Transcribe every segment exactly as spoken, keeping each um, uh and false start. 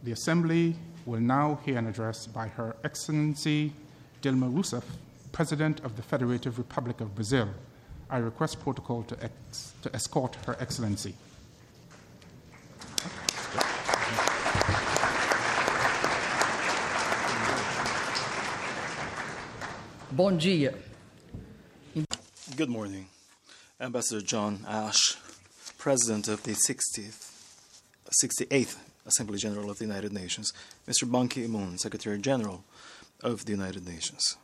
The Assembly will now hear an address by Her Excellency Dilma Rousseff, President of the Federative Republic of Brazil. I request protocol to, ex- to escort Her Excellency. Bom dia. Good morning. Ambassador John Ash, President of the sixtieth, sixty-eighth Assembly General of the United Nations, Mister Ban Ki-moon, Secretary General of the United Nations,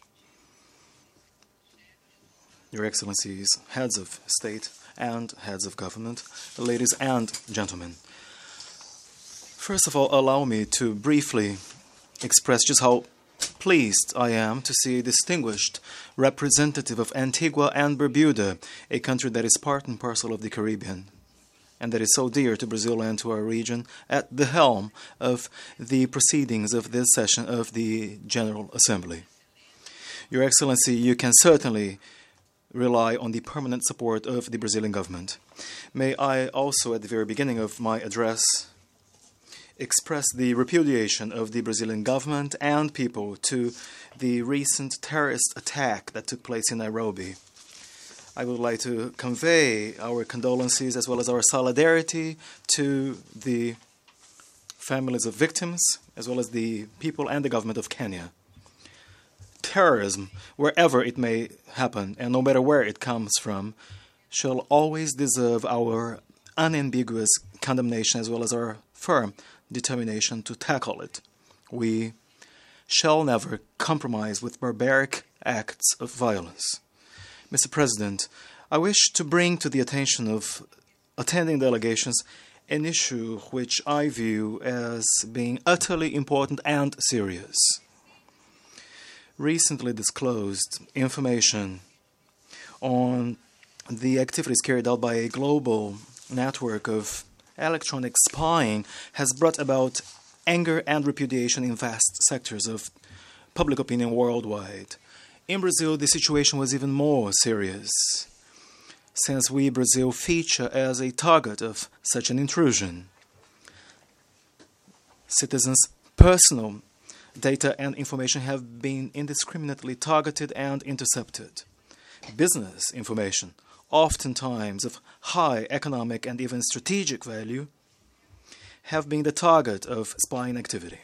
Your Excellencies, heads of state and heads of government, ladies and gentlemen. First of all, allow me to briefly express just how pleased I am to see a distinguished representative of Antigua and Barbuda, a country that is part and parcel of the Caribbean, and that is so dear to Brazil and to our region, at the helm of the proceedings of this session of the General Assembly. Your Excellency, you can certainly rely on the permanent support of the Brazilian government. May I also, at the very beginning of my address, express the repudiation of the Brazilian government and people to the recent terrorist attack that took place in Nairobi. I would like to convey our condolences as well as our solidarity to the families of victims, as well as the people and the government of Kenya. Terrorism, wherever it may happen, and no matter where it comes from, shall always deserve our unambiguous condemnation as well as our firm determination to tackle it. We shall never compromise with barbaric acts of violence. Mister President, I wish to bring to the attention of attending delegations an issue which I view as being utterly important and serious. Recently disclosed information on the activities carried out by a global network of electronic spying has brought about anger and repudiation in vast sectors of public opinion worldwide. In Brazil, the situation was even more serious, since we, Brazil, feature as a target of such an intrusion. Citizens' personal data and information have been indiscriminately targeted and intercepted. Business information, oftentimes of high economic and even strategic value, have been the target of spying activity.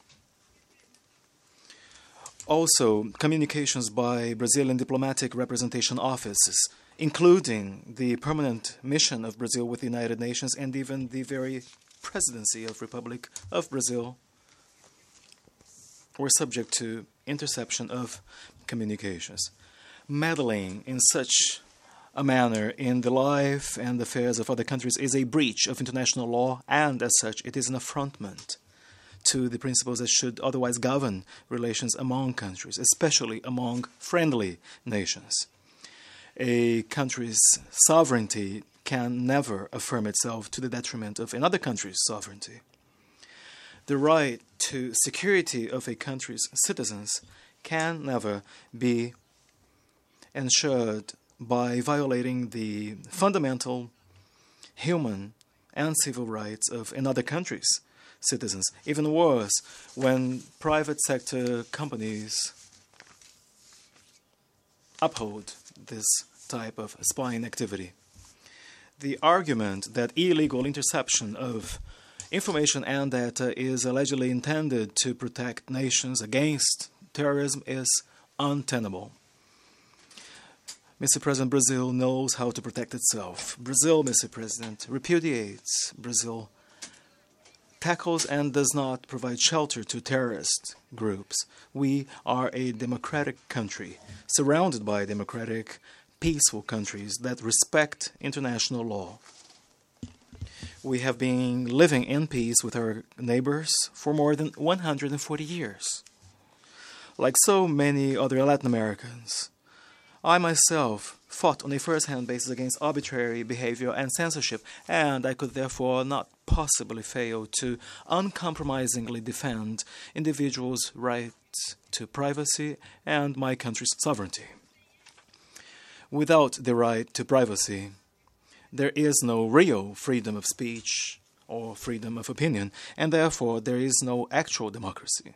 Also, communications by Brazilian diplomatic representation offices, including the permanent mission of Brazil with the United Nations and even the very presidency of Republic of Brazil, were subject to interception of communications. Meddling in such a manner in the life and affairs of other countries is a breach of international law, and as such it is an affrontment to the principles that should otherwise govern relations among countries, especially among friendly nations. A country's sovereignty can never affirm itself to the detriment of another country's sovereignty. The right to security of a country's citizens can never be ensured by violating the fundamental human and civil rights of another country's citizens. Even worse, when private sector companies uphold this type of spying activity. The argument that illegal interception of information and data is allegedly intended to protect nations against terrorism is untenable. Mister President, Brazil knows how to protect itself. Brazil, Mister President, repudiates. Brazil tackles and does not provide shelter to terrorist groups. We are a democratic country, surrounded by democratic, peaceful countries that respect international law. We have been living in peace with our neighbors for more than one hundred forty years. Like so many other Latin Americans, I myself fought on a first-hand basis against arbitrary behavior and censorship, and I could therefore not possibly fail to uncompromisingly defend individuals' rights to privacy and my country's sovereignty. Without the right to privacy, there is no real freedom of speech or freedom of opinion, and therefore there is no actual democracy.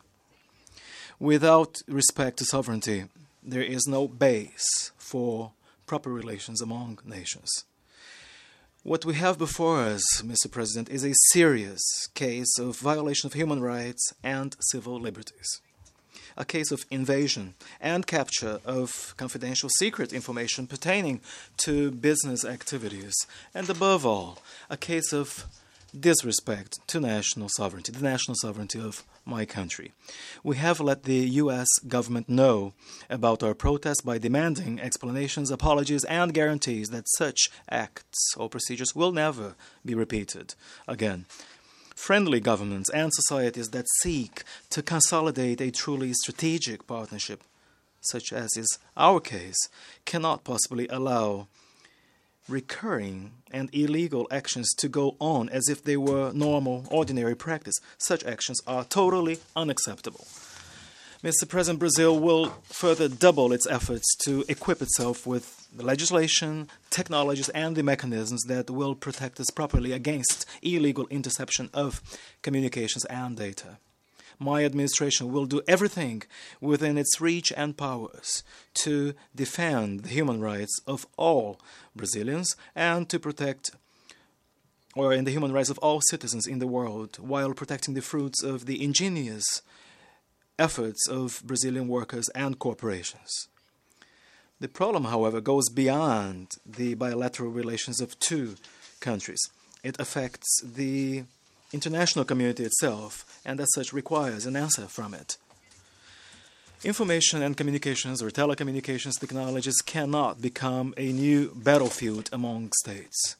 Without respect to sovereignty, there is no base for proper relations among nations. What we have before us, Mister President, is a serious case of violation of human rights and civil liberties. A case of invasion and capture of confidential secret information pertaining to business activities, and above all, a case of disrespect to national sovereignty, the national sovereignty of my country. We have let the U S government know about our protest by demanding explanations, apologies, and guarantees that such acts or procedures will never be repeated again. Friendly governments and societies that seek to consolidate a truly strategic partnership, such as is our case, cannot possibly allow recurring and illegal actions to go on as if they were normal, ordinary practice. Such actions are totally unacceptable. Mister President, Brazil will further double its efforts to equip itself with the legislation, technologies, and the mechanisms that will protect us properly against illegal interception of communications and data. My administration will do everything within its reach and powers to defend the human rights of all Brazilians and to protect or in the human rights of all citizens in the world while protecting the fruits of the ingenious efforts of Brazilian workers and corporations. The problem, however, goes beyond the bilateral relations of two countries. It affects the international community itself, and as such requires an answer from it. Information and communications or telecommunications technologies cannot become a new battlefield among states.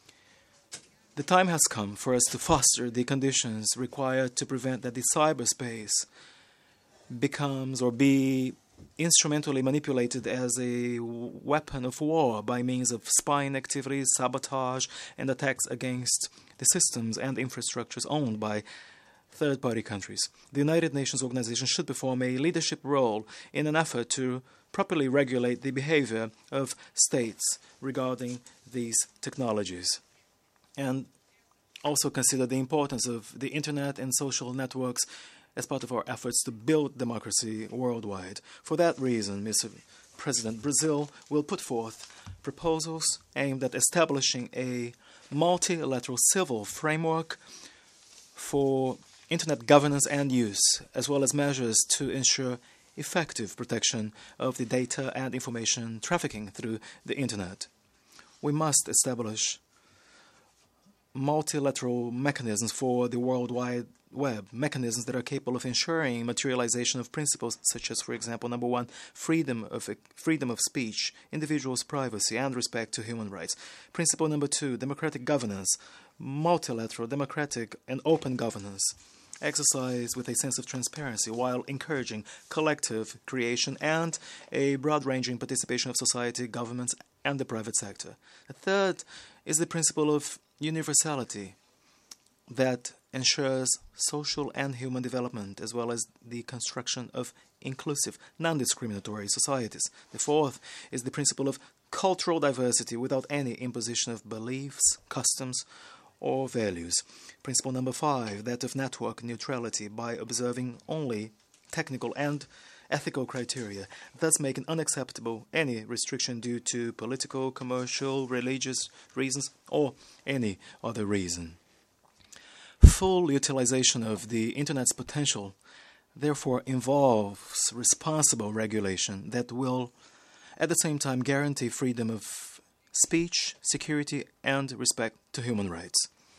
The time has come for us to foster the conditions required to prevent that the cyberspace becomes or be instrumentally manipulated as a weapon of war by means of spying activities, sabotage, and attacks against the systems and infrastructures owned by third-party countries. The United Nations organization should perform a leadership role in an effort to properly regulate the behavior of states regarding these technologies, and also consider the importance of the internet and social networks as part of our efforts to build democracy worldwide. For that reason, Mister President, Brazil will put forth proposals aimed at establishing a multilateral civil framework for internet governance and use, as well as measures to ensure effective protection of the data and information trafficking through the internet. We must establish multilateral mechanisms for the World Wide Web, mechanisms that are capable of ensuring materialization of principles such as, for example, number one, freedom of freedom of speech, individuals' privacy, and respect to human rights. Principle number two, democratic governance, multilateral, democratic, and open governance, exercised with a sense of transparency while encouraging collective creation and a broad-ranging participation of society, governments, and the private sector. The third is the principle of universality that ensures social and human development, as well as the construction of inclusive, non-discriminatory societies. The fourth is the principle of cultural diversity without any imposition of beliefs, customs, or values. Principle number five, that of network neutrality by observing only technical and ethical criteria, thus making unacceptable any restriction due to political, commercial, religious reasons, or any other reason. Full utilization of the Internet's potential, therefore, involves responsible regulation that will, at the same time, guarantee freedom of speech, security, and respect to human rights.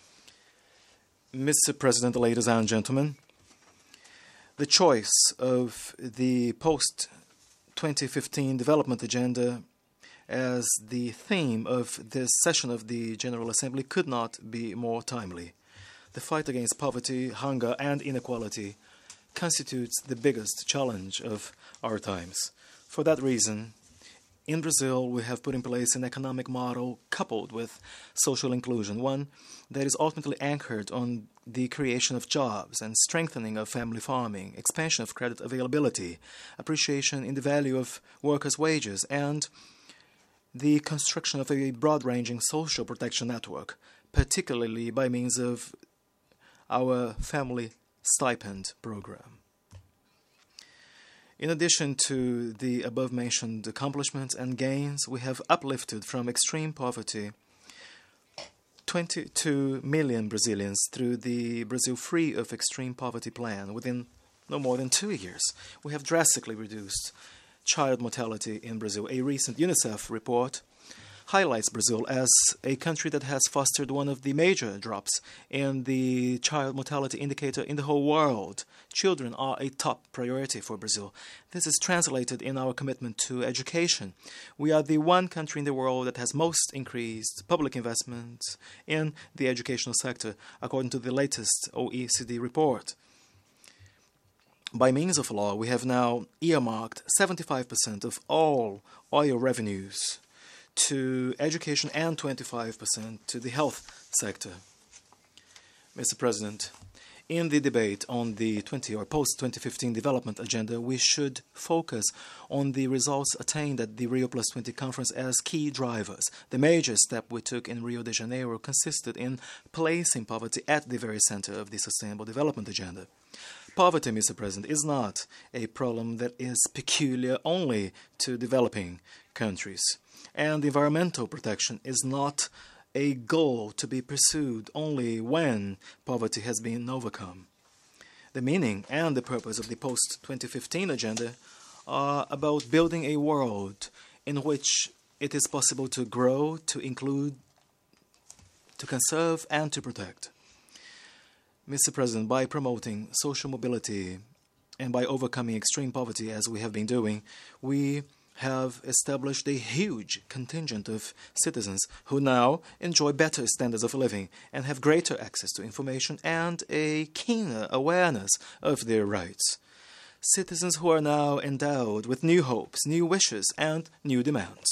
Mister President, ladies and gentlemen, the choice of the post twenty fifteen development agenda as the theme of this session of the General Assembly could not be more timely. The fight against poverty, hunger, and inequality constitutes the biggest challenge of our times. For that reason, in Brazil, we have put in place an economic model coupled with social inclusion, one that is ultimately anchored on the creation of jobs and strengthening of family farming, expansion of credit availability, appreciation in the value of workers' wages, and the construction of a broad-ranging social protection network, particularly by means of our family stipend program. In addition to the above-mentioned accomplishments and gains, we have uplifted from extreme poverty twenty-two million Brazilians through the Brazil Free of Extreme Poverty plan within no more than two years. We have drastically reduced child mortality in Brazil. A recent UNICEF report highlights Brazil as a country that has fostered one of the major drops in the child mortality indicator in the whole world. Children are a top priority for Brazil. This is translated in our commitment to education. We are the one country in the world that has most increased public investments in the educational sector, according to the latest O E C D report. By means of law, we have now earmarked seventy-five percent of all oil revenues to education and twenty-five percent to the health sector. Mister President, in the debate on the twenty or post twenty fifteen development agenda, we should focus on the results attained at the Rio Plus twenty conference as key drivers. The major step we took in Rio de Janeiro consisted in placing poverty at the very center of the sustainable development agenda. Poverty, Mister President, is not a problem that is peculiar only to developing countries. And environmental protection is not a goal to be pursued only when poverty has been overcome. The meaning and the purpose of the post twenty fifteen agenda are about building a world in which it is possible to grow, to include, to conserve, and to protect. Mister President, by promoting social mobility and by overcoming extreme poverty, as we have been doing, we have established a huge contingent of citizens who now enjoy better standards of living and have greater access to information and a keener awareness of their rights. Citizens who are now endowed with new hopes, new wishes, and new demands.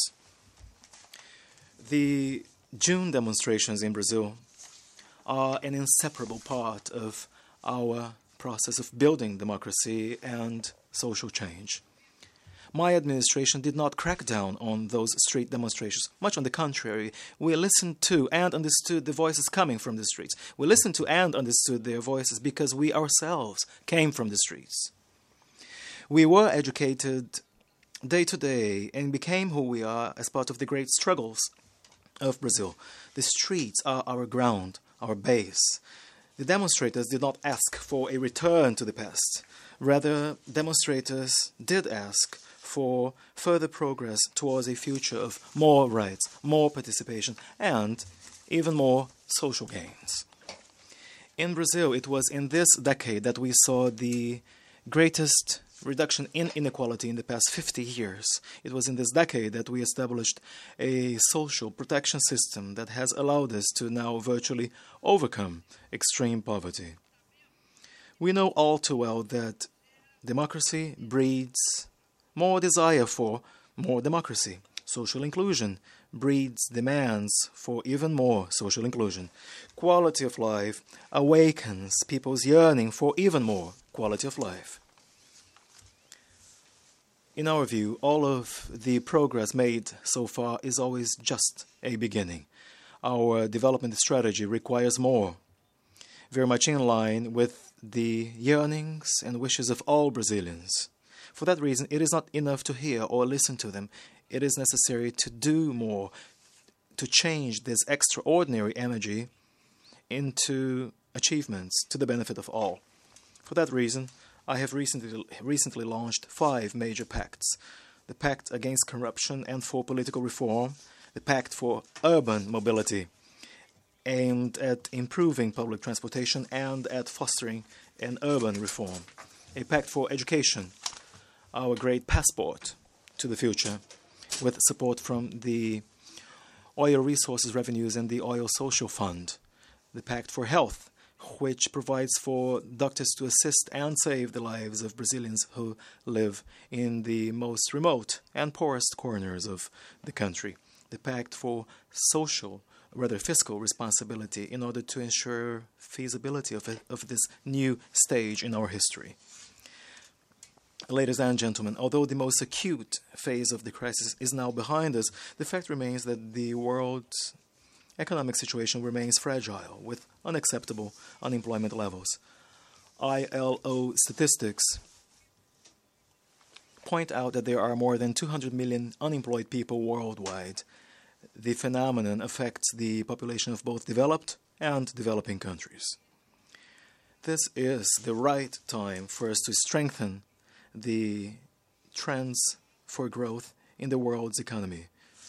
The June demonstrations in Brazil are an inseparable part of our process of building democracy and social change. My administration did not crack down on those street demonstrations. Much on the contrary, we listened to and understood the voices coming from the streets. We listened to and understood their voices because we ourselves came from the streets. We were educated day to day and became who we are as part of the great struggles of Brazil. The streets are our ground, our base. The demonstrators did not ask for a return to the past. Rather, demonstrators did ask for further progress towards a future of more rights, more participation, and even more social gains. In Brazil, it was in this decade that we saw the greatest reduction in inequality in the past fifty years. It was in this decade that we established a social protection system that has allowed us to now virtually overcome extreme poverty. We know all too well that democracy breeds more desire for more democracy. Social inclusion breeds demands for even more social inclusion. Quality of life awakens people's yearning for even more quality of life. In our view, all of the progress made so far is always just a beginning. Our development strategy requires more, very much in line with the yearnings and wishes of all Brazilians. For that reason, it is not enough to hear or listen to them. It is necessary to do more, to change this extraordinary energy into achievements to the benefit of all. For that reason, I have recently, recently launched five major pacts. The Pact Against Corruption and for Political Reform, the Pact for Urban Mobility, aimed at improving public transportation and at fostering an urban reform, a Pact for Education, our great passport to the future, with support from the Oil Resources Revenues and the Oil Social Fund, the Pact for Health, which provides for doctors to assist and save the lives of Brazilians who live in the most remote and poorest corners of the country. The Pact for Social, rather fiscal responsibility in order to ensure feasibility of, it, of this new stage in our history. Ladies and gentlemen, although the most acute phase of the crisis is now behind us, the fact remains that the world economic situation remains fragile, with unacceptable unemployment levels. I L O statistics point out that there are more than two hundred million unemployed people worldwide. The phenomenon affects the population of both developed and developing countries. This is the right time for us to strengthen the trends for growth in the world's economy,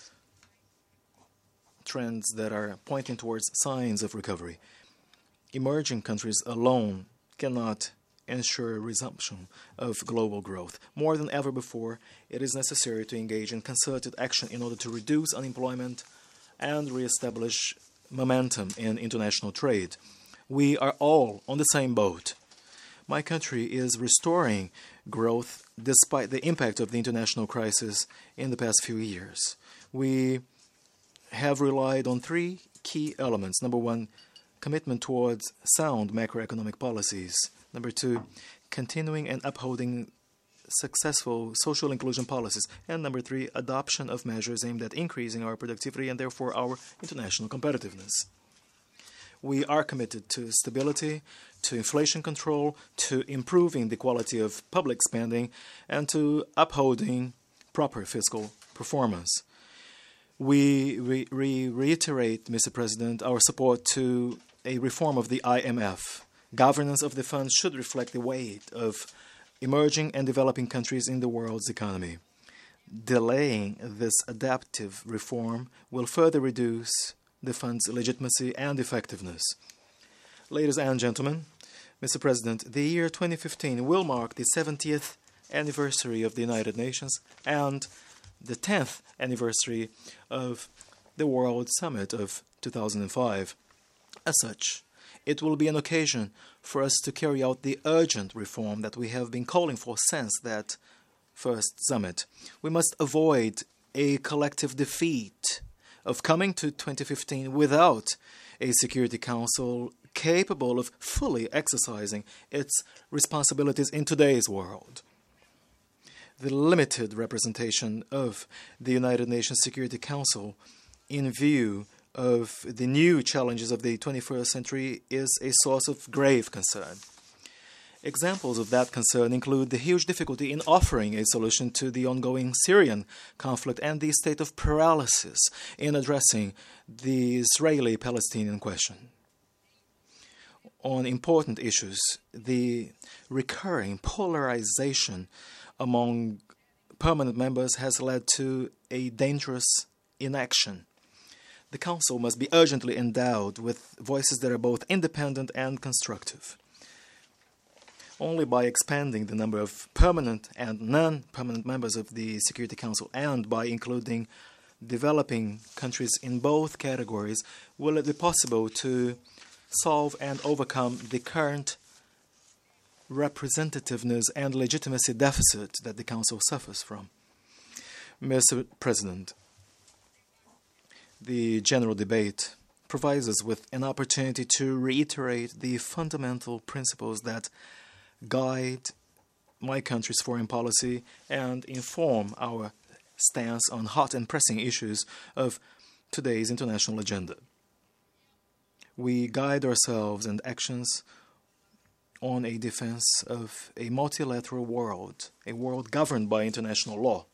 trends that are pointing towards signs of recovery. Emerging countries alone cannot ensure resumption of global growth. More than ever before, it is necessary to engage in concerted action in order to reduce unemployment and reestablish momentum in international trade. We are all on the same boat. My country is restoring growth despite the impact of the international crisis in the past few years. We have relied on three key elements. Number one, commitment towards sound macroeconomic policies. Number two, continuing and upholding successful social inclusion policies. And number three, adoption of measures aimed at increasing our productivity and therefore our international competitiveness. We are committed to stability, to inflation control, to improving the quality of public spending, and to upholding proper fiscal performance. We re- re- reiterate, Mister President, our support to a reform of the I M F. Governance of the fund should reflect the weight of emerging and developing countries in the world's economy. Delaying this adaptive reform will further reduce the fund's legitimacy and effectiveness. Ladies and gentlemen, Mister President, the year twenty fifteen will mark the seventieth anniversary of the United Nations and the tenth anniversary of the World Summit of two thousand five. As such, it will be an occasion for us to carry out the urgent reform that we have been calling for since that first summit. We must avoid a collective defeat of coming to twenty fifteen without a Security Council capable of fully exercising its responsibilities in today's world. The limited representation of the United Nations Security Council in view of the new challenges of the twenty-first century is a source of grave concern. Examples of that concern include the huge difficulty in offering a solution to the ongoing Syrian conflict and the state of paralysis in addressing the Israeli-Palestinian question. On important issues, the recurring polarization among permanent members has led to a dangerous inaction. The Council must be urgently endowed with voices that are both independent and constructive. Only by expanding the number of permanent and non-permanent members of the Security Council and by including developing countries in both categories will it be possible to solve and overcome the current representativeness and legitimacy deficit that the Council suffers from. Mister President, the general debate provides us with an opportunity to reiterate the fundamental principles that guide my country's foreign policy and inform our stance on hot and pressing issues of today's international agenda. We guide ourselves and actions on a defense of a multilateral world, a world governed by international law,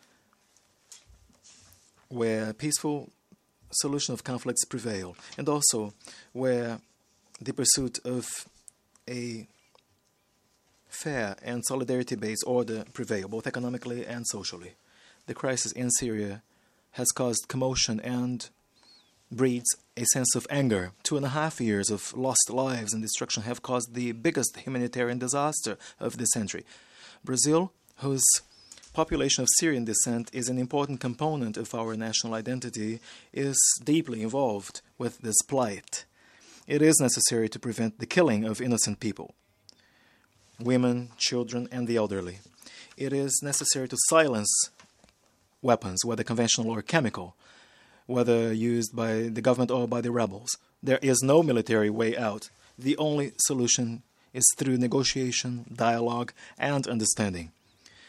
where peaceful solution of conflicts prevail, and also where the pursuit of a fair and solidarity-based order prevail, both economically and socially. The crisis in Syria has caused commotion and breeds a sense of anger. Two and a half years of lost lives and destruction have caused the biggest humanitarian disaster of the century. Brazil, whose population of Syrian descent is an important component of our national identity, is deeply involved with this plight. It is necessary to prevent the killing of innocent people, women, children, and the elderly. It is necessary to silence weapons, whether conventional or chemical, whether used by the government or by the rebels. There is no military way out. The only solution is through negotiation, dialogue, and understanding.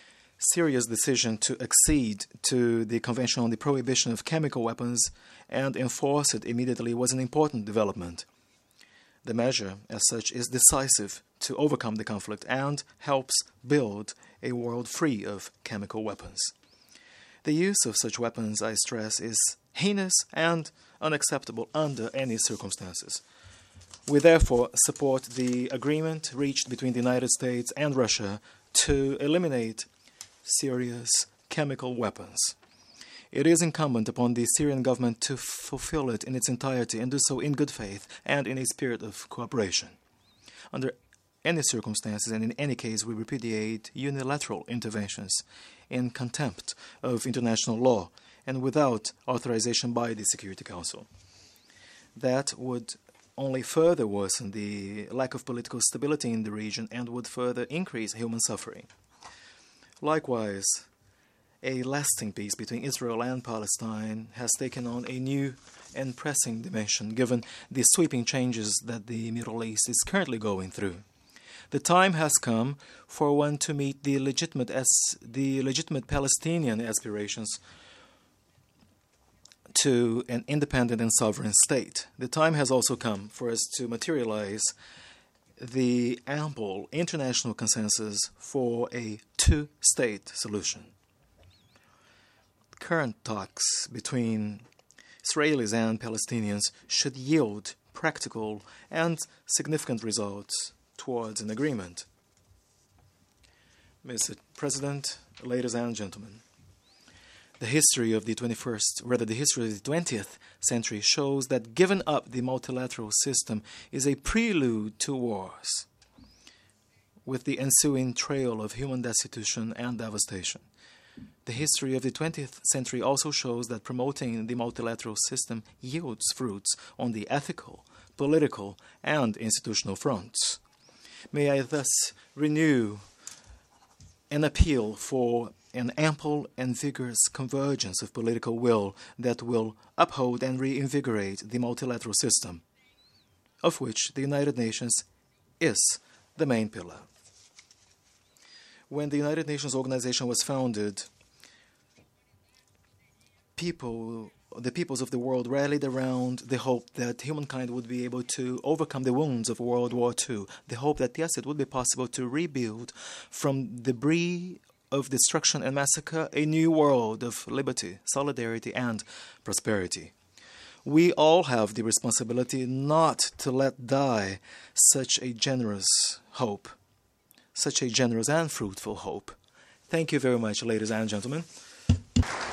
Syria's decision to accede to the Convention on the Prohibition of Chemical Weapons and enforce it immediately was an important development. The measure, as such, is decisive to overcome the conflict and helps build a world free of chemical weapons. The use of such weapons, I stress, is heinous and unacceptable under any circumstances. We therefore support the agreement reached between the United States and Russia to eliminate Syria's chemical weapons. It is incumbent upon the Syrian government to fulfill it in its entirety and do so in good faith and in a spirit of cooperation. Under any circumstances and in any case, we repudiate unilateral interventions in contempt of international law and without authorization by the Security Council. That would only further worsen the lack of political stability in the region and would further increase human suffering. Likewise, a lasting peace between Israel and Palestine has taken on a new and pressing dimension given the sweeping changes that the Middle East is currently going through. The time has come for one to meet the legitimate as the legitimate Palestinian aspirations to an independent and sovereign state. The time has also come for us to materialize the ample international consensus for a two-state solution. Current talks between Israelis and Palestinians should yield practical and significant results towards an agreement. Mister President, ladies and gentlemen, the history of the twenty-first, rather the history of the twentieth century shows that giving up the multilateral system is a prelude to wars, with the ensuing trail of human destitution and devastation. The history of the twentieth century also shows that promoting the multilateral system yields fruits on the ethical, political, and institutional fronts. May I thus renew an appeal for an ample and vigorous convergence of political will that will uphold and reinvigorate the multilateral system, of which the United Nations is the main pillar. When the United Nations organization was founded, people, the peoples of the world rallied around the hope that humankind would be able to overcome the wounds of World War Two, the hope that, yes, it would be possible to rebuild from debris of destruction and massacre a new world of liberty, solidarity, and prosperity. We all have the responsibility not to let die such a generous hope, such a generous and fruitful hope. Thank you very much, ladies and gentlemen.